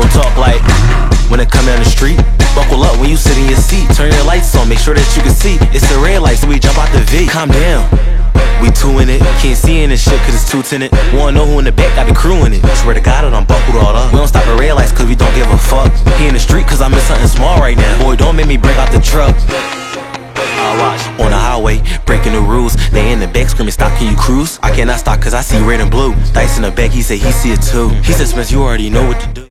gon' talk like when it come down the street. Buckle up when you sit in your seat. Turn your lights on, make sure that you can see. It's the red light, so we jump out the V. Calm down, we two in it. Can't see in this shit cause it's too tinted. Wanna know who in the back got the crew in it. Swear to God that I'm buckled all up. We don't stop at red lights cause we don't give a fuck. He in the street cause I'm in something small right now. Boy, don't make me break out the truck. I watch on the highway, breaking the rules. They in the back screaming, stop, can you cruise? I cannot stop cause I see red and blue. Dice in the back, he said he see it too. He said, Spence, you already know what to do.